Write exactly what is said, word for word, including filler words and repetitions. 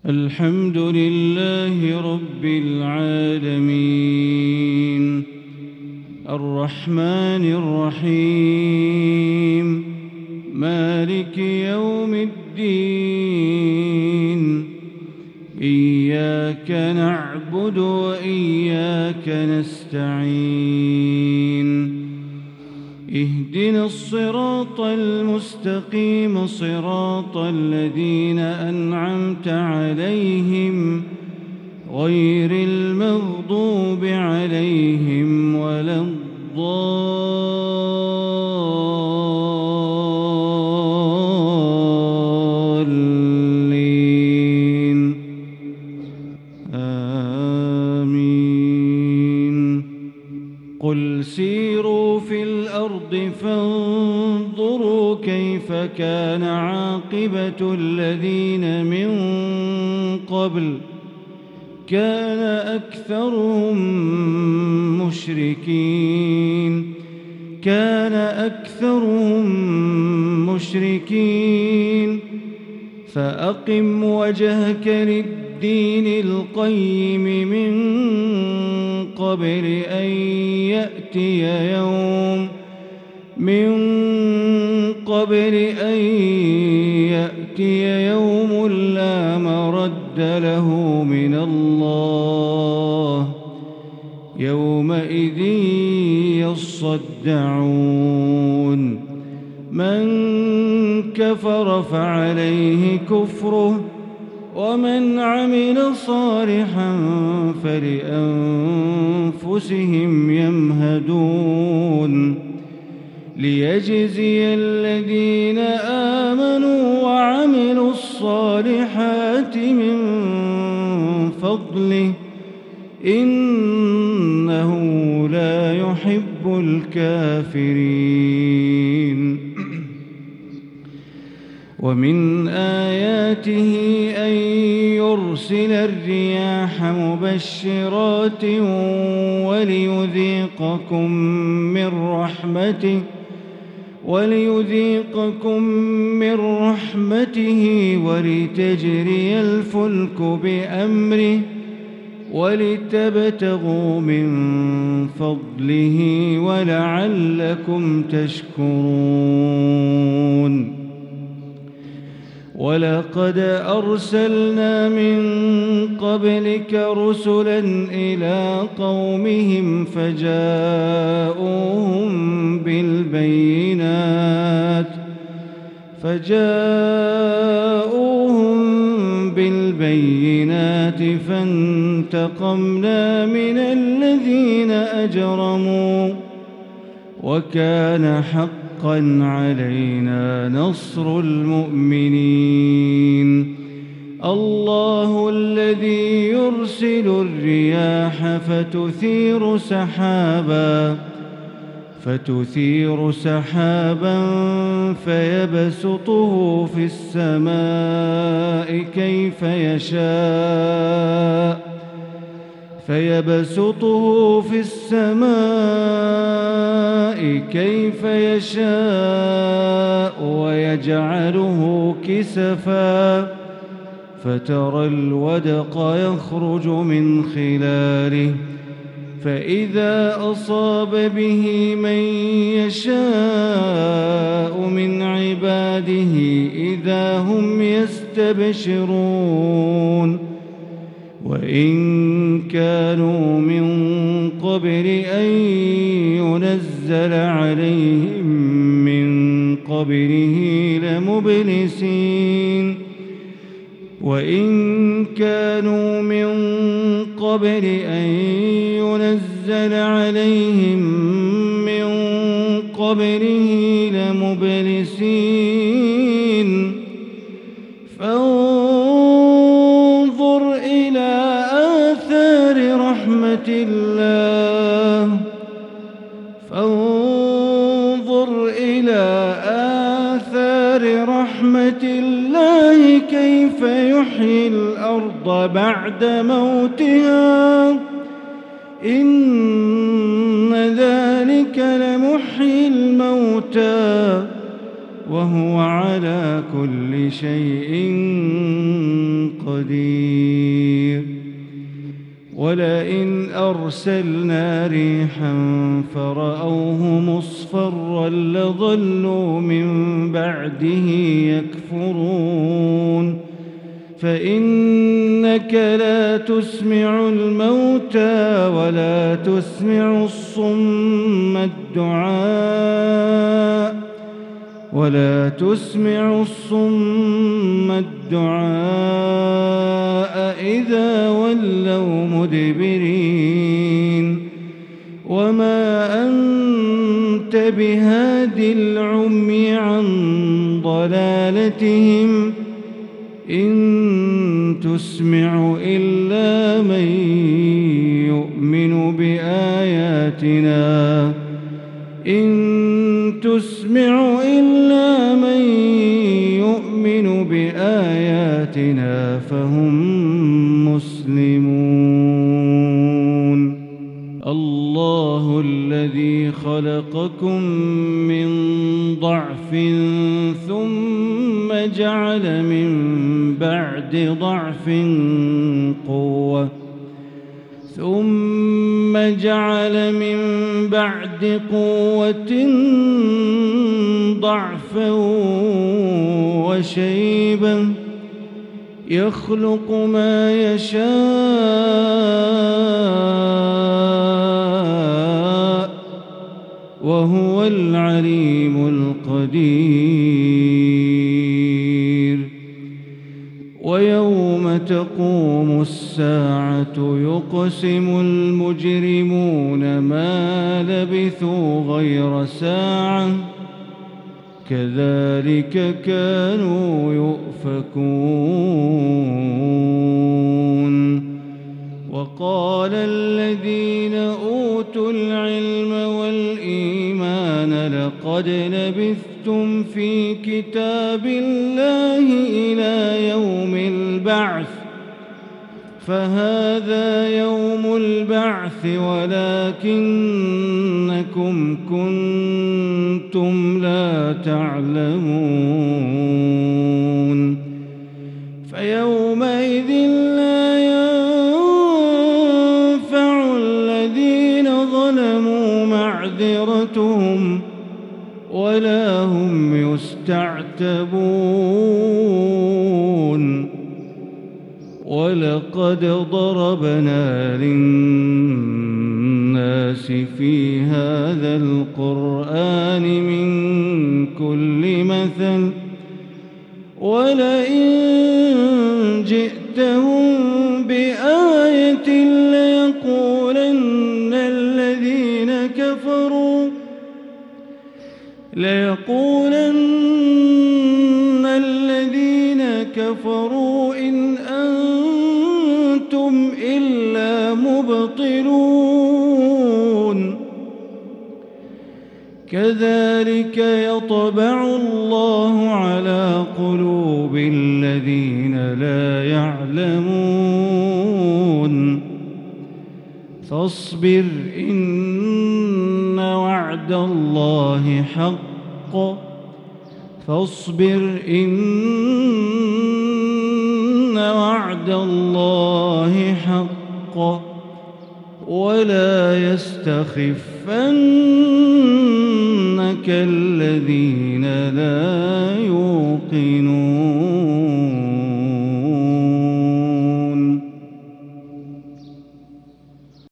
الحمد لله رب العالمين الرحمن الرحيم مالك يوم الدين إياك نعبد وإياك نستعين اهدنا الصراط المستقيم صراط الذين أنعمت عليهم غير المغضوب عليهم ولا الضالين آمين. قل سيروا في الأرض فانظروا كيف كان عاقبة الذين من قبل كان أكثرهم مشركين كان أكثرهم مشركين فأقم وجهك للدين القيم من قبل أن يأتي يوم من قبل أن يأتي يوم لا مرد له من الله يومئذ يصدعون. من كفر فعليه كفره ومن عمل صالحا فلأنفسهم يمهدون ليجزي الذين آمنوا وعملوا الصالحات من فضله إنه لا يحب الكافرين. ومن آياته أن يرسل الرياح مبشرات وليذيقكم من رحمته وليذيقكم من رحمته ولتجري الفلك بأمره ولتبتغوا من فضله ولعلكم تشكرون. ولقد أرسلنا من قبلك رسلا إلى قومهم فجاءوهم بالبينات فجاءوهم بالبينات فانتقمنا من الذين أجرموا وكان حقا علينا نصر المؤمنين. الله الذي يرسل الرياح فتثير سحابا فتثير سحابا فيبسطه في السماء كيف يشاء فيبسطه في السماء كيف يشاء ويجعله كسفا فترى الودق يخرج من خلاله فإذا أصاب به من يشاء من عباده إذا هم يستبشرون. وإن كانوا من قبل أن ينزل عليهم من قبله لمبلسين وإن كانوا من قبل أن ينزل عليهم من قبله لمبلسين. فانظر إلى آثار رحمة الله فانظر إلى آثار رحمة الله كيف يحيي الأرض بعد موتها إن ذلك لمحيي الموتى وهو على كل شيء قدير. ولئن أرسلنا ريحا فرأوه مصفرا لظلوا من بعده يكفرون فإنك لا تسمع الموتى ولا تسمع الصم الدعاء ولا تسمع الصم الدعاء إذا ولوا مدبرين وما أنت بهاد العمي عن ضلالتهم إن تسمع إلا من يؤمن بآياتنا إن تسمع إلا من يؤمن بآياتنا فهم مسلمون. الله الذي خلقكم من ضعف ثم جعل من بعد ضعف قوة ثم جعل من بعد قوة ضعفا وشيبا يخلق ما يشاء وهو العليم القدير. ويوم تقوم الساعة يقسم المجرمون ما لبثوا غير ساعة كذلك كانوا يؤفكون. وقال الذين أوتوا العلم والإيمان لقد لبثتم في كتاب الله إلى يوم البعث فهذا يوم البعث ولكنكم كنتم لا تعلمون. فيومئذ لا ينفع الذين ظلموا معذرتهم ولا هم يستعتبون. ولقد ضربنا للناس في هذا القرآن من كل مثل ولئن جئتهم بآية ليقولن الذين كفروا ليقولن الذين كفروا إن أنتم إلا مبطلون. كذلك يطبع الله على قلوب الذين لا يعلمون. فاصبر إن وعد الله حق فاصبر إن وعد الله حق ولا يستخفنك الذين لا يوقنون.